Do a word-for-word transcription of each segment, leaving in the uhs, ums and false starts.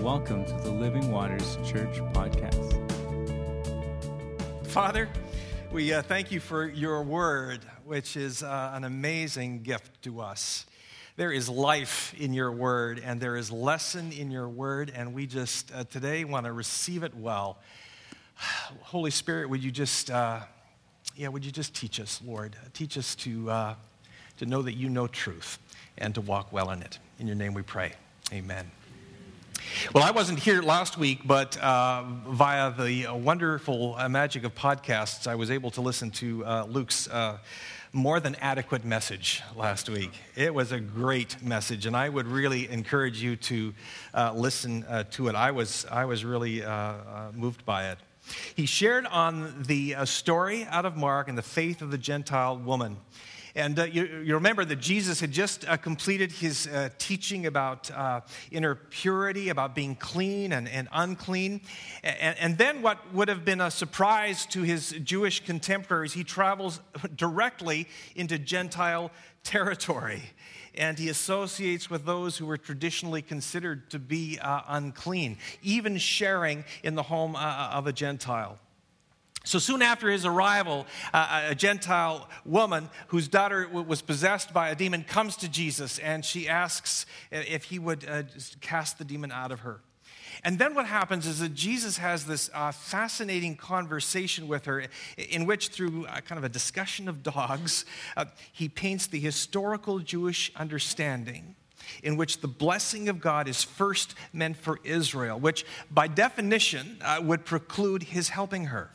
welcome to the Living Waters Church podcast. Father, we uh, thank you for your word, which is uh, an amazing gift to us. There is life in your word, and there is lesson in your word, and we just uh, today want to receive it well. Holy Spirit, would you just, uh, yeah, would you just teach us, Lord? Teach us to uh, to know that you know truth and to walk well in it. In your name we pray. Amen. Well, I wasn't here last week, but uh, via the uh, wonderful uh, magic of podcasts, I was able to listen to uh, Luke's uh, more than adequate message last week. It was a great message, and I would really encourage you to uh, listen uh, to it. I was I was really uh, uh, moved by it. He shared on the uh, story out of Mark and the faith of the Gentile woman. And uh, you, you remember that Jesus had just uh, completed his uh, teaching about uh, inner purity, about being clean and, and unclean. And, and then what would have been a surprise to his Jewish contemporaries, he travels directly into Gentile territory. And he associates with those who were traditionally considered to be uh, unclean, even sharing in the home uh, of a Gentile. So soon after his arrival, uh, a Gentile woman whose daughter w- was possessed by a demon comes to Jesus, and she asks if he would uh, cast the demon out of her. And then what happens is that Jesus has this uh, fascinating conversation with her in which, through uh, kind of a discussion of dogs, uh, he paints the historical Jewish understanding in which the blessing of God is first meant for Israel, which by definition uh, would preclude his helping her.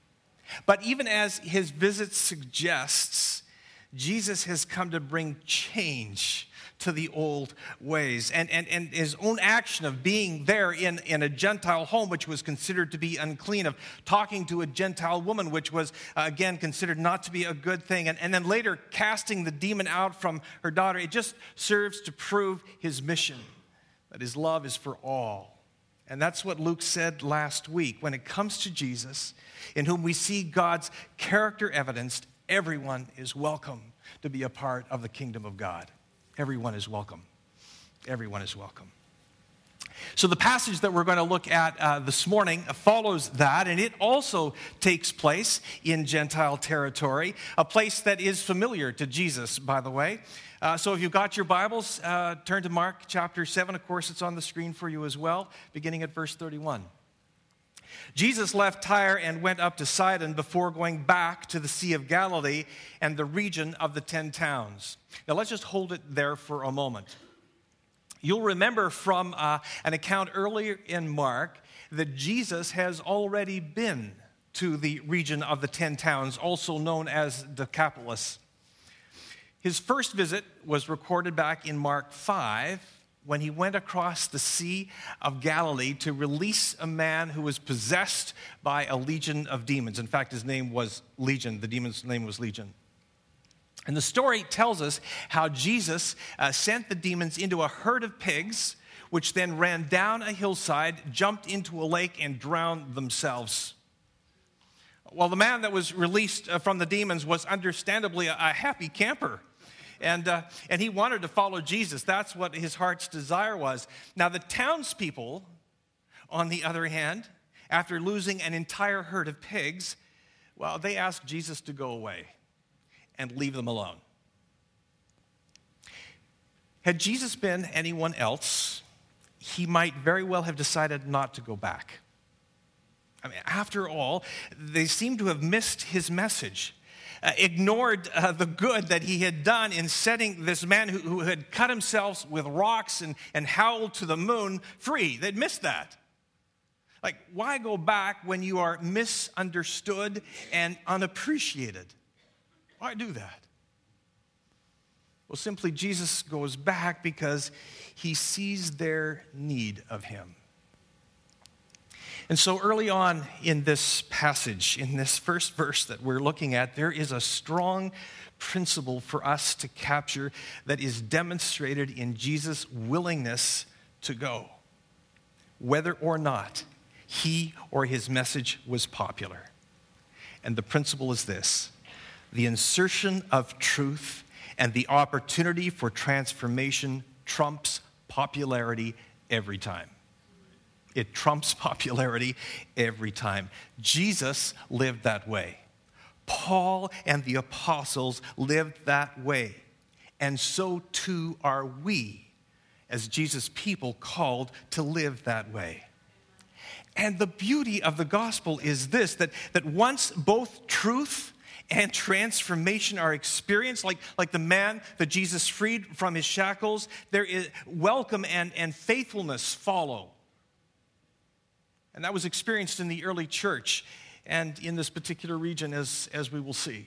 But even as his visit suggests, Jesus has come to bring change to the old ways. And, and, and his own action of being there in, in a Gentile home, which was considered to be unclean, of talking to a Gentile woman, which was, uh, again, considered not to be a good thing, and, and then later casting the demon out from her daughter, it just serves to prove his mission, that his love is for all. And that's what Luke said last week. When it comes to Jesus, in whom we see God's character evidenced, everyone is welcome to be a part of the kingdom of God. Everyone is welcome. Everyone is welcome. So the passage that we're going to look at uh, this morning follows that, and it also takes place in Gentile territory, a place that is familiar to Jesus, by the way. Uh, so if you've got your Bibles, uh, turn to Mark chapter seven. Of course, it's on the screen for you as well, beginning at verse thirty-one. Jesus left Tyre and went up to Sidon before going back to the Sea of Galilee and the region of the Ten Towns. Now let's just hold it there for a moment. You'll remember from uh, an account earlier in Mark that Jesus has already been to the region of the Ten Towns, also known as Decapolis. His first visit was recorded back in Mark five, when he went across the Sea of Galilee to release a man who was possessed by a legion of demons. In fact, his name was Legion. The demon's name was Legion. And the story tells us how Jesus uh, sent the demons into a herd of pigs, which then ran down a hillside, jumped into a lake, and drowned themselves. Well, the man that was released uh, from the demons was understandably a, a happy camper. And, uh, and he wanted to follow Jesus. That's what his heart's desire was. Now, the townspeople, on the other hand, after losing an entire herd of pigs, well, they asked Jesus to go away and leave them alone. Had Jesus been anyone else, he might very well have decided not to go back. I mean, after all, they seem to have missed his message. Uh, ignored uh, the good that he had done in setting this man who, who had cut himself with rocks and, and howled to the moon free. They'd missed that. Like, why go back when you are misunderstood and unappreciated? Why do that? Well, simply Jesus goes back because he sees their need of him. And so early on in this passage, in this first verse that we're looking at, there is a strong principle for us to capture that is demonstrated in Jesus' willingness to go, whether or not he or his message was popular. And the principle is this: the insertion of truth and the opportunity for transformation trumps popularity every time. It trumps popularity every time. Jesus lived that way. Paul and the apostles lived that way. And so too are we, as Jesus' people, called to live that way. And the beauty of the gospel is this, that, that once both truth and transformation are experienced, like, like the man that Jesus freed from his shackles, there is welcome and, and faithfulness follow. And that was experienced in the early church and in this particular region, as, as we will see.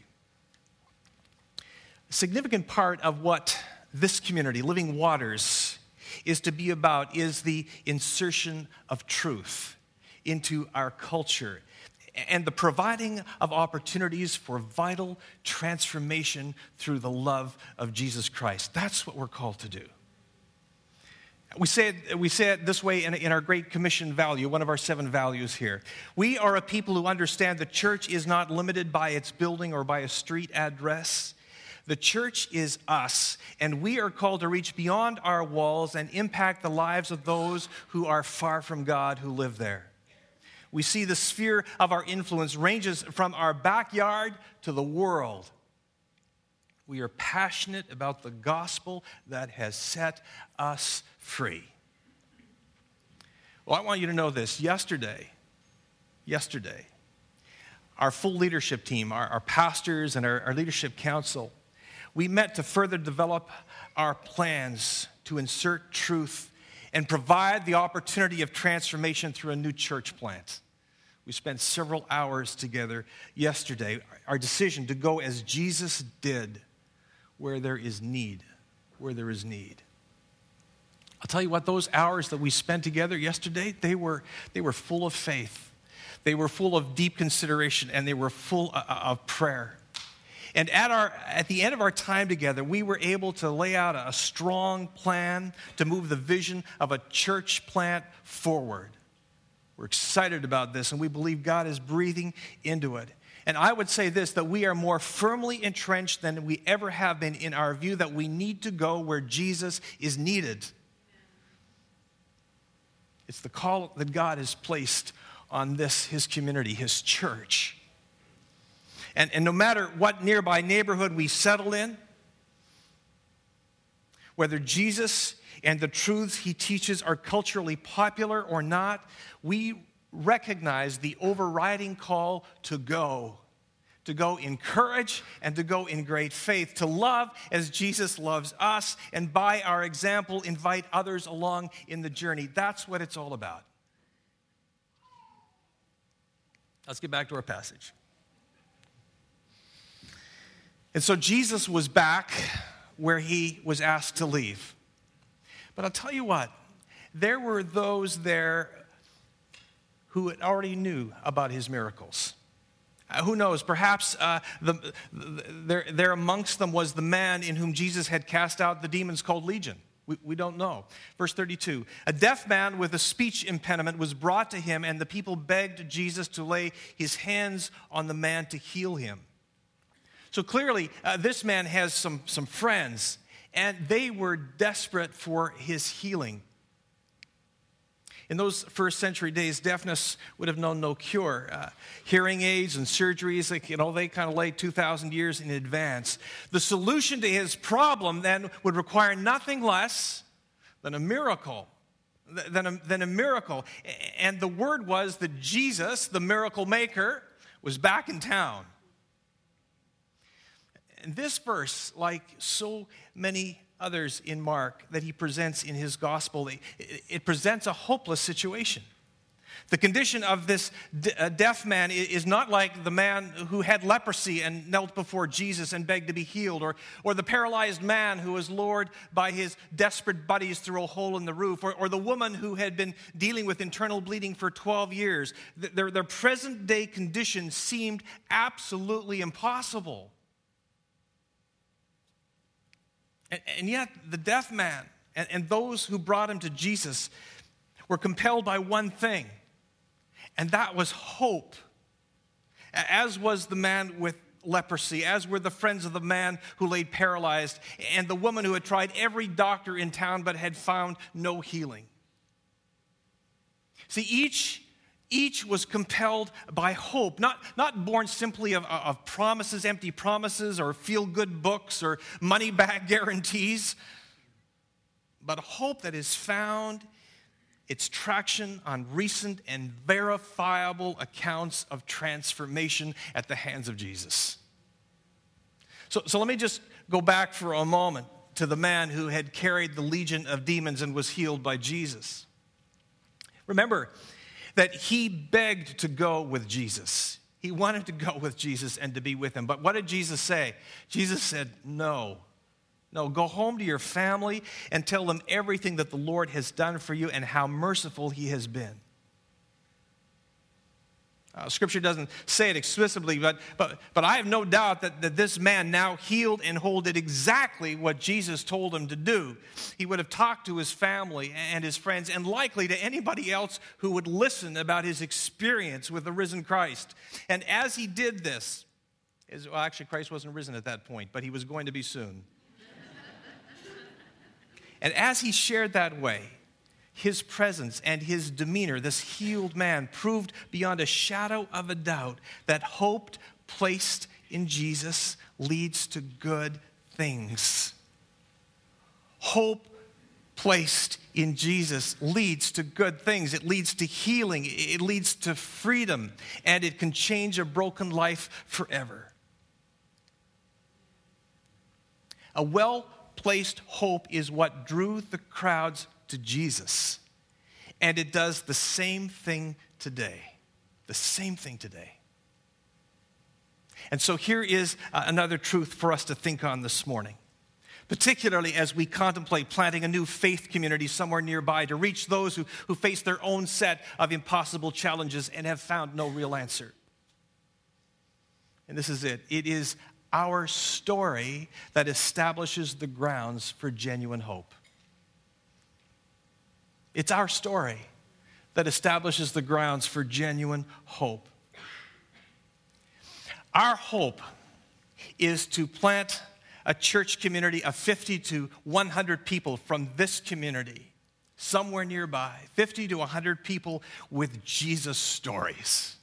A significant part of what this community, Living Waters, is to be about is the insertion of truth into our culture and the providing of opportunities for vital transformation through the love of Jesus Christ. That's what we're called to do. We say it, we say it this way in, in our Great Commission value, one of our seven values here. We are a people who understand the church is not limited by its building or by a street address. The church is us, and we are called to reach beyond our walls and impact the lives of those who are far from God who live there. We see the sphere of our influence ranges from our backyard to the world. We are passionate about the gospel that has set us free. Well, I want you to know this. Yesterday, yesterday, our full leadership team, our, our pastors and our, our leadership council, we met to further develop our plans to insert truth and provide the opportunity of transformation through a new church plant. We spent several hours together yesterday. Our decision to go as Jesus did, where there is need, where there is need. I'll tell you what, those hours that we spent together yesterday, they were, they were full of faith. They were full of deep consideration, and they were full of prayer. And at, our, at the end of our time together, we were able to lay out a strong plan to move the vision of a church plant forward. We're excited about this, and we believe God is breathing into it. And I would say this, that we are more firmly entrenched than we ever have been in our view that we need to go where Jesus is needed. It's the call that God has placed on this, his community, his church. And, and no matter what nearby neighborhood we settle in, whether Jesus and the truths he teaches are culturally popular or not, we recognize the overriding call to go, to go in courage and to go in great faith, to love as Jesus loves us, and by our example, invite others along in the journey. That's what it's all about. Let's get back to our passage. And so Jesus was back where he was asked to leave. But I'll tell you what, there were those there who already knew about his miracles. Uh, who knows, perhaps uh, the, the, there, there amongst them was the man in whom Jesus had cast out the demons called Legion. We, we don't know. Verse thirty-two, a deaf man with a speech impediment was brought to him, and the people begged Jesus to lay his hands on the man to heal him. So clearly, uh, this man has some, some friends, and they were desperate for his healing. In those first century days, deafness would have known no cure. Uh, hearing aids and surgeries, like, you know, they kind of lay two thousand years in advance. The solution to his problem then would require nothing less than a miracle. Than a, than a miracle. And the word was that Jesus, the miracle maker, was back in town. And this verse, like so many others in Mark that he presents in his gospel, it, it presents a hopeless situation. The condition of this deaf man is not like the man who had leprosy and knelt before Jesus and begged to be healed, or, or the paralyzed man who was lured by his desperate buddies through a hole in the roof, or, or the woman who had been dealing with internal bleeding for twelve years. Their, their present-day condition seemed absolutely impossible. And, and yet, the deaf man and, and those who brought him to Jesus were compelled by one thing, and that was hope. As was the man with leprosy, as were the friends of the man who lay paralyzed, and the woman who had tried every doctor in town but had found no healing. See, each, each was compelled by hope, not, not born simply of, of promises, empty promises, or feel-good books, or money-back guarantees, but hope that is found its traction on recent and verifiable accounts of transformation at the hands of Jesus. So, so let me just go back for a moment to the man who had carried the legion of demons and was healed by Jesus. Remember that he begged to go with Jesus. He wanted to go with Jesus and to be with him. But what did Jesus say? Jesus said, no. No, go home to your family and tell them everything that the Lord has done for you and how merciful he has been. Uh, scripture doesn't say it explicitly, but, but, but I have no doubt that, that this man, now healed and whole, did exactly what Jesus told him to do. He would have talked to his family and his friends, and likely to anybody else who would listen about his experience with the risen Christ. And as he did this, is, well, actually Christ wasn't risen at that point, but he was going to be soon. And as he shared that way, his presence and his demeanor, this healed man, proved beyond a shadow of a doubt that hope placed in Jesus leads to good things. Hope placed in Jesus leads to good things. It leads to healing. It leads to freedom. And it can change a broken life forever. A well-placed hope is what drew the crowds to Jesus. And it does the same thing today. The same thing today. And so here is uh, another truth for us to think on this morning, particularly as we contemplate planting a new faith community somewhere nearby to reach those who, who face their own set of impossible challenges and have found no real answer. And this is it. It is our story that establishes the grounds for genuine hope. It's our story that establishes the grounds for genuine hope. Our hope is to plant a church community of fifty to one hundred people from this community, somewhere nearby, fifty to one hundred people with Jesus stories.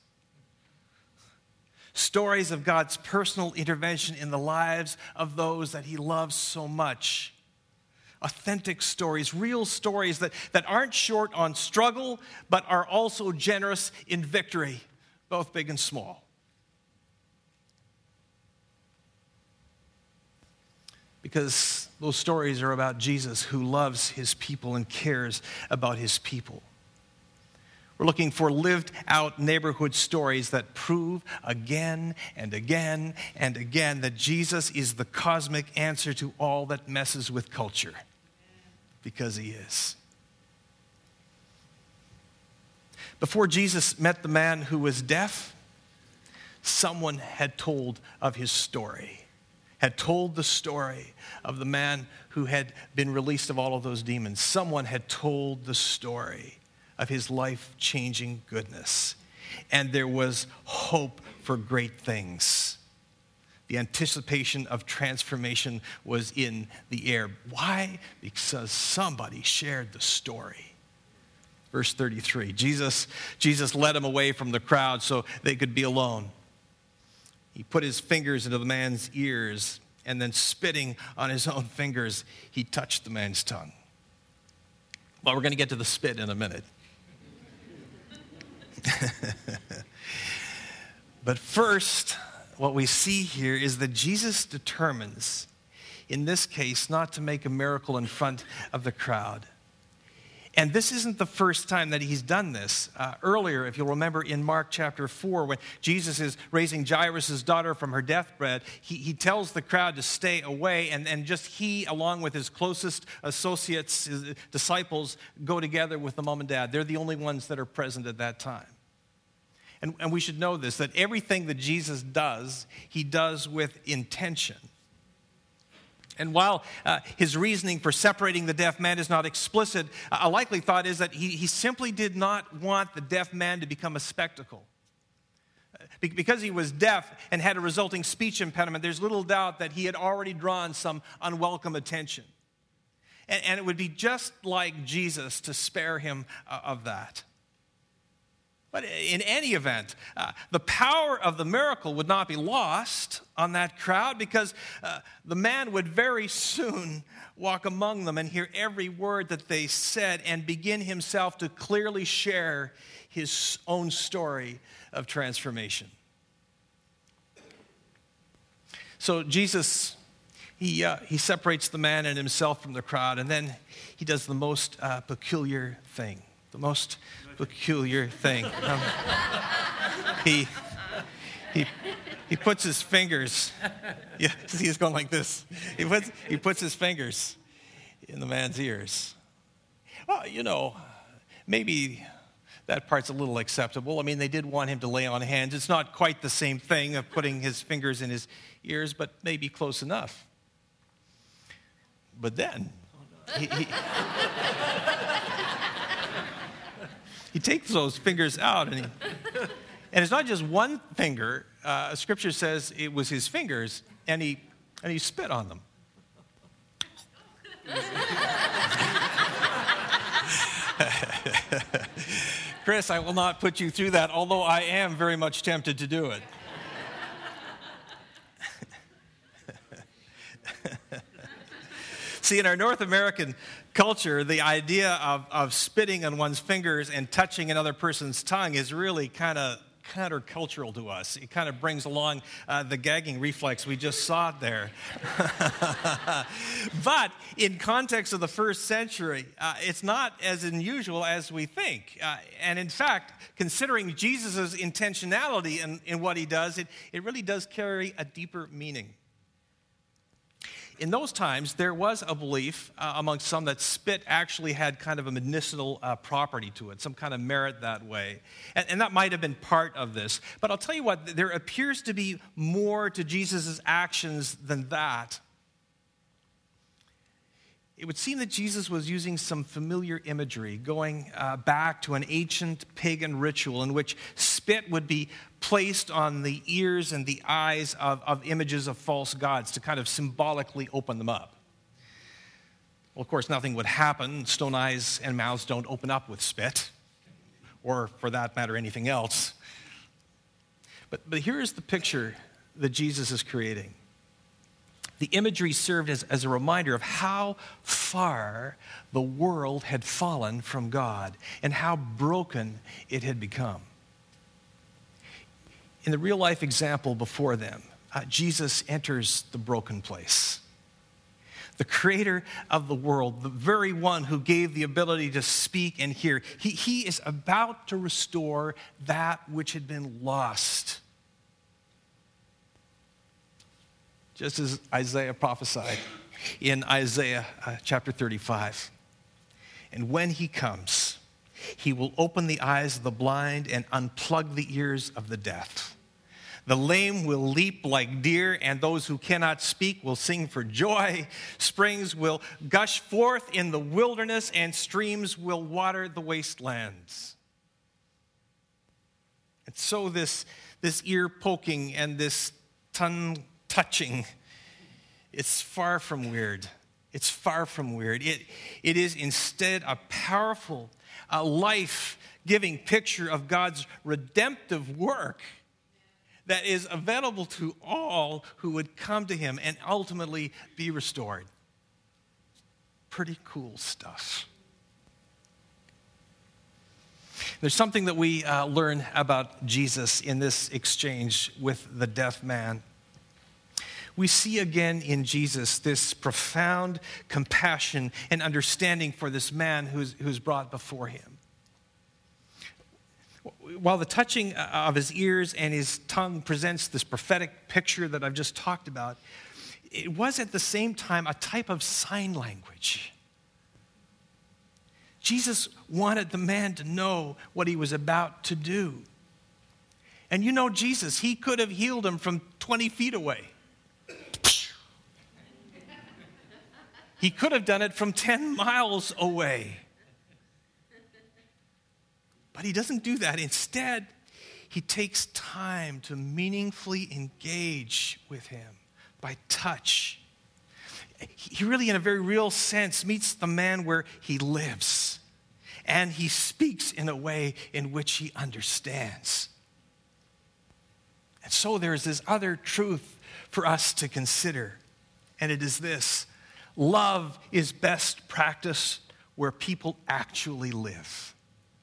Stories of God's personal intervention in the lives of those that he loves so much. Authentic stories, real stories that, that aren't short on struggle, but are also generous in victory, both big and small. Because those stories are about Jesus, who loves his people and cares about his people. We're looking for lived out neighborhood stories that prove again and again and again that Jesus is the cosmic answer to all that messes with culture. Because he is. Before Jesus met the man who was deaf, someone had told of his story, had told the story of the man who had been released of all of those demons. Someone had told the story of his life-changing goodness. And there was hope for great things. The anticipation of transformation was in the air. Why? Because somebody shared the story. Verse thirty-three, Jesus, Jesus led him away from the crowd so they could be alone. He put his fingers into the man's ears, and then spitting on his own fingers, he touched the man's tongue. Well, we're going to get to the spit in a minute. But first, what we see here is that Jesus determines, in this case, not to make a miracle in front of the crowd. And this isn't the first time that he's done this. Uh, earlier, if you'll remember in Mark chapter four, when Jesus is raising Jairus' daughter from her deathbed, he, he tells the crowd to stay away, and, and just he, along with his closest associates, his disciples, go together with the mom and dad. They're the only ones that are present at that time. And, and we should know this, that everything that Jesus does, he does with intention. And while uh, his reasoning for separating the deaf man is not explicit, a likely thought is that he, he simply did not want the deaf man to become a spectacle. Be- because he was deaf and had a resulting speech impediment, there's little doubt that he had already drawn some unwelcome attention. And, and it would be just like Jesus to spare him uh, of that. But in any event, uh, the power of the miracle would not be lost on that crowd, because uh, the man would very soon walk among them and hear every word that they said and begin himself to clearly share his own story of transformation. So Jesus, he, uh, he separates the man and himself from the crowd, and then he does the most uh, peculiar thing. The most peculiar thing. Um, he, he, he puts his fingers, yeah, he's going like this. He puts, he puts his fingers in the man's ears. Well, you know, maybe that part's a little acceptable. I mean, they did want him to lay on hands. It's not quite the same thing of putting his fingers in his ears, but maybe close enough. But then, he, he, he takes those fingers out, and, he, and it's not just one finger. Uh, Scripture says it was his fingers, and he and he spit on them. Chris, I will not put you through that, although I am very much tempted to do it. See, in our North American culture, the idea of, of spitting on one's fingers and touching another person's tongue is really kind of countercultural to us. It kind of brings along uh, the gagging reflex we just saw there. But in context of the first century, uh, it's not as unusual as we think. Uh, and in fact, considering Jesus' intentionality in, in what he does, it, it really does carry a deeper meaning. In those times, there was a belief uh, among some that spit actually had kind of a medicinal uh, property to it, some kind of merit that way. And, and that might have been part of this. But I'll tell you what, there appears to be more to Jesus' actions than that. It would seem that Jesus was using some familiar imagery, going uh, back to an ancient pagan ritual in which spit would be placed on the ears and the eyes of, of images of false gods to kind of symbolically open them up. Well, of course, nothing would happen. Stone eyes and mouths don't open up with spit, or for that matter, anything else. But, but here's the picture that Jesus is creating. The imagery served as, as a reminder of how far the world had fallen from God and how broken it had become. In the real-life example before them, uh, Jesus enters the broken place. The creator of the world, the very one who gave the ability to speak and hear, he, he is about to restore that which had been lost. Just as Isaiah prophesied in Isaiah uh, chapter thirty-five. And when he comes, he will open the eyes of the blind and unplug the ears of the deaf. The lame will leap like deer, and those who cannot speak will sing for joy. Springs will gush forth in the wilderness, and streams will water the wastelands. And so this, this ear poking and this tongue touching, it's far from weird. It's far from weird. It, it is instead a powerful, a life-giving picture of God's redemptive work that is available to all who would come to him and ultimately be restored. Pretty cool stuff. There's something that we uh, learn about Jesus in this exchange with the deaf man. We see again in Jesus this profound compassion and understanding for this man who's, who's brought before him. While the touching of his ears and his tongue presents this prophetic picture that I've just talked about, it was at the same time a type of sign language. Jesus wanted the man to know what he was about to do. And you know Jesus, he could have healed him from twenty feet away. He could have done it from ten miles away. But he doesn't do that. Instead, he takes time to meaningfully engage with him by touch. He really, in a very real sense, meets the man where he lives and he speaks in a way in which he understands. And so there's this other truth for us to consider, and it is this: love is best practiced where people actually live.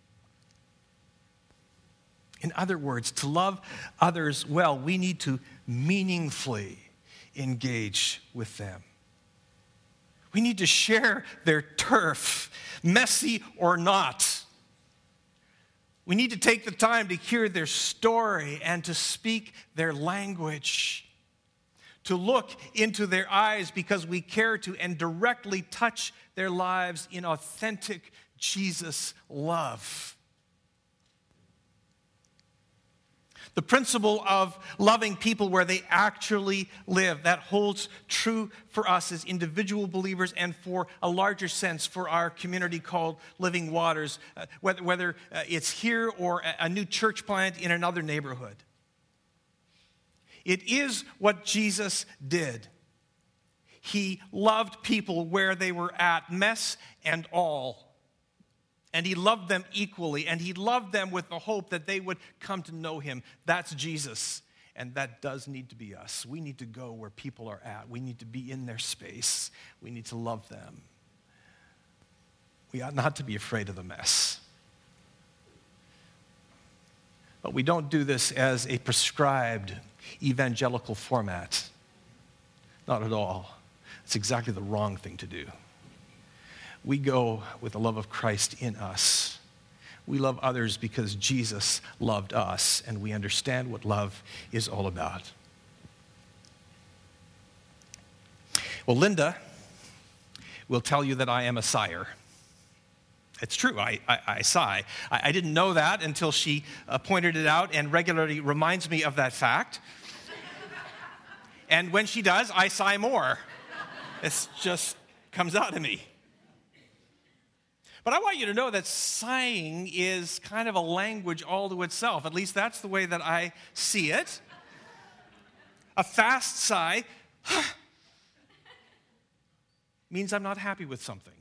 In other words, to love others well, we need to meaningfully engage with them. We need to share their turf, messy or not. We need to take the time to hear their story and to speak their language, to look into their eyes because we care to, and directly touch their lives in authentic Jesus love. The principle of loving people where they actually live, that holds true for us as individual believers and for a larger sense for our community called Living Waters, uh, whether, whether uh, it's here or a, a new church plant in another neighborhood. It is what Jesus did. He loved people where they were at, mess and all. And he loved them equally, and he loved them with the hope that they would come to know him. That's Jesus, and that does need to be us. We need to go where people are at. We need to be in their space. We need to love them. We ought not to be afraid of the mess. But we don't do this as a prescribed evangelical format. Not at all. It's exactly the wrong thing to do. We go with the love of Christ in us. We love others because Jesus loved us, and we understand what love is all about. Well, Linda will tell you that I am a sire. It's true, I, I, I sigh. I, I didn't know that until she uh, pointed it out and regularly reminds me of that fact. And when she does, I sigh more. It just comes out of me. But I want you to know that sighing is kind of a language all to itself. At least that's the way that I see it. A fast sigh means I'm not happy with something.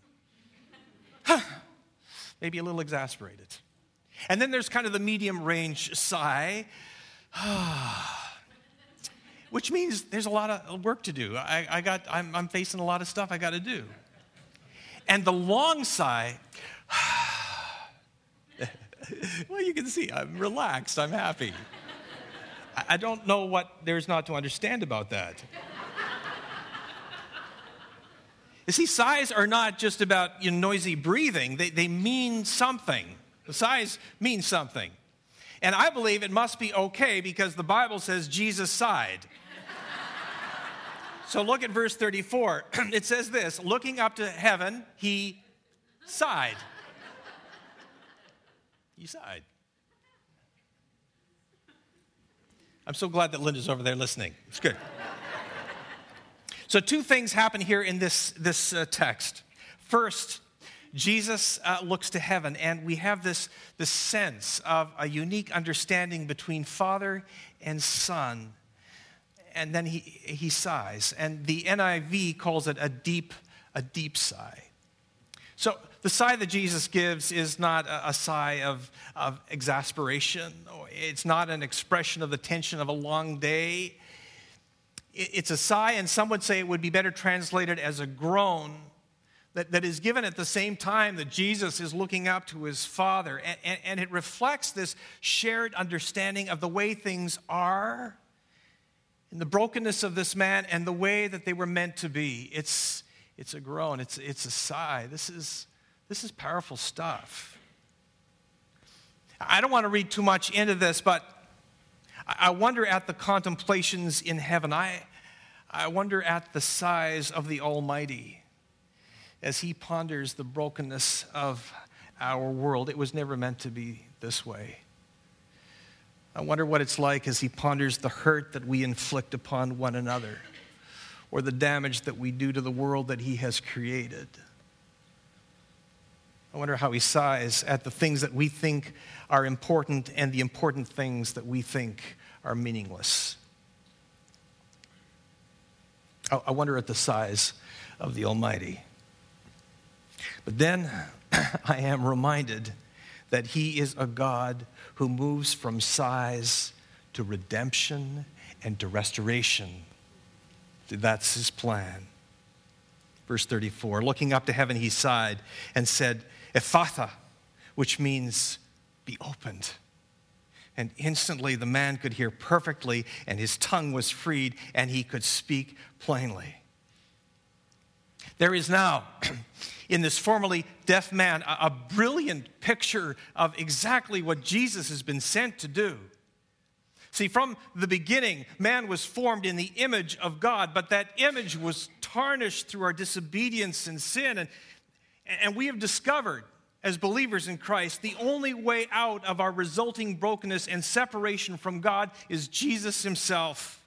Maybe a little exasperated. And then there's kind of the medium range sigh, which means there's a lot of work to do. I, I got, I'm, I'm facing a lot of stuff I got to do. And the long sigh, well, you can see I'm relaxed, I'm happy. I don't know what there's not to understand about that. You see, sighs are not just about you know, noisy breathing. They, they mean something. The sighs mean something. And I believe it must be okay because the Bible says Jesus sighed. So look at verse thirty-four. It says this: looking up to heaven, he sighed. He sighed. I'm so glad that Linda's over there listening. It's good. So two things happen here in this, this uh, text. First, Jesus uh, looks to heaven, and we have this, this sense of a unique understanding between Father and Son. And then he, he sighs. And the N I V calls it a deep, a deep sigh. So the sigh that Jesus gives is not a, a sigh of, of exasperation. It's not an expression of the tension of a long day. It, it's a sigh, and some would say it would be better translated as a groan that, that is given at the same time that Jesus is looking up to his Father. And, and, and it reflects this shared understanding of the way things are, in the brokenness of this man and the way that they were meant to be. It's, it's a groan. It's, it's a sigh. This is, this is powerful stuff. I don't want to read too much into this, but I wonder at the contemplations in heaven. I, I wonder at the sighs of the Almighty as he ponders the brokenness of our world. It was never meant to be this way. I wonder what it's like as he ponders the hurt that we inflict upon one another or the damage that we do to the world that he has created. I wonder how he sighs at the things that we think are important and the important things that we think are meaningless. I wonder at the sighs of the Almighty. But then I am reminded that he is a God who moves from size to redemption and to restoration. That's his plan. Verse thirty-four, looking up to heaven, he sighed and said, Ephphatha, which means be opened. And instantly the man could hear perfectly, and his tongue was freed, and he could speak plainly. There is now, in this formerly deaf man, a, a brilliant picture of exactly what Jesus has been sent to do. See, from the beginning, man was formed in the image of God, but that image was tarnished through our disobedience and sin. And, and we have discovered, as believers in Christ, the only way out of our resulting brokenness and separation from God is Jesus himself.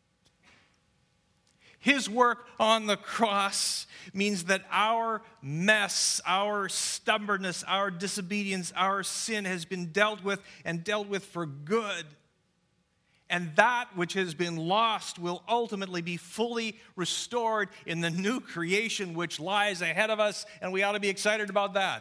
His work on the cross means that our mess, our stubbornness, our disobedience, our sin has been dealt with and dealt with for good. And that which has been lost will ultimately be fully restored in the new creation which lies ahead of us, and we ought to be excited about that.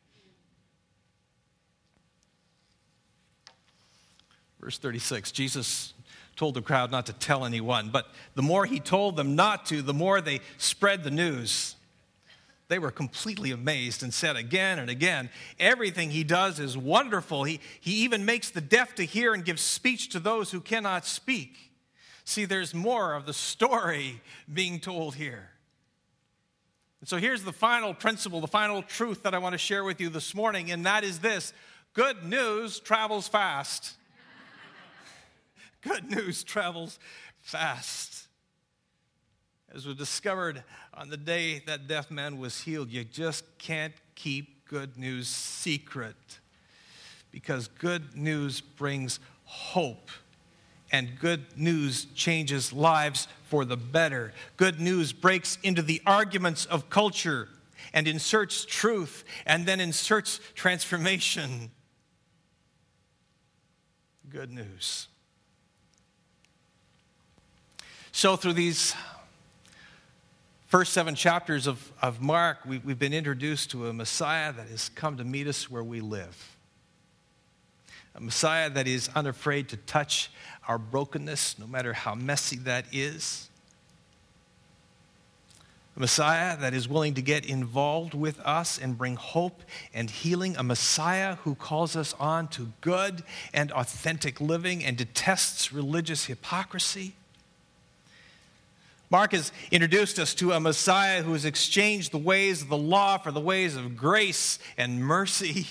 Verse thirty-six, Jesus told the crowd not to tell anyone, but the more he told them not to, the more they spread the news. They were completely amazed and said again and again, everything he does is wonderful. He, he even makes the deaf to hear and gives speech to those who cannot speak. See, there's more of the story being told here. And so here's the final principle, the final truth that I want to share with you this morning, and that is this: good news travels fast. Good news travels fast. As we discovered on the day that deaf man was healed, you just can't keep good news secret, because good news brings hope, and good news changes lives for the better. Good news breaks into the arguments of culture and inserts truth and then inserts transformation. Good news. So through these first seven chapters of, of Mark, we, we've been introduced to a Messiah that has come to meet us where we live. A Messiah that is unafraid to touch our brokenness, no matter how messy that is. A Messiah that is willing to get involved with us and bring hope and healing. A Messiah who calls us on to good and authentic living and detests religious hypocrisy. Mark has introduced us to a Messiah who has exchanged the ways of the law for the ways of grace and mercy.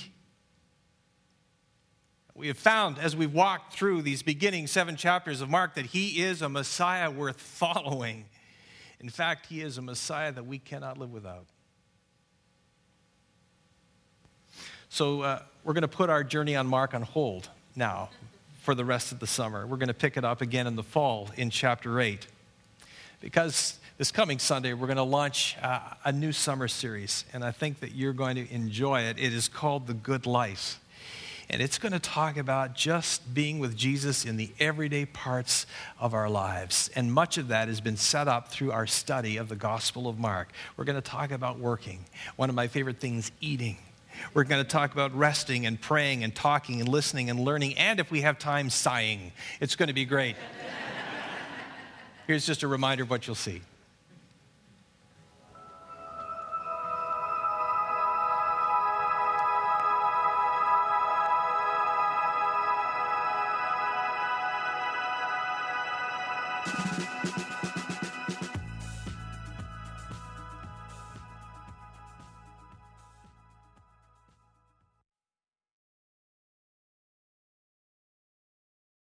We have found, as we've walked through these beginning seven chapters of Mark, that he is a Messiah worth following. In fact, he is a Messiah that we cannot live without. So uh, we're going to put our journey on Mark on hold now for the rest of the summer. We're going to pick it up again in the fall in chapter eight. Because this coming Sunday, we're going to launch uh, a new summer series, and I think that you're going to enjoy it. It is called The Good Life, and it's going to talk about just being with Jesus in the everyday parts of our lives, and much of that has been set up through our study of the Gospel of Mark. We're going to talk about working. One of my favorite things, eating. We're going to talk about resting and praying and talking and listening and learning, and if we have time, sighing. It's going to be great. Here's just a reminder of what you'll see.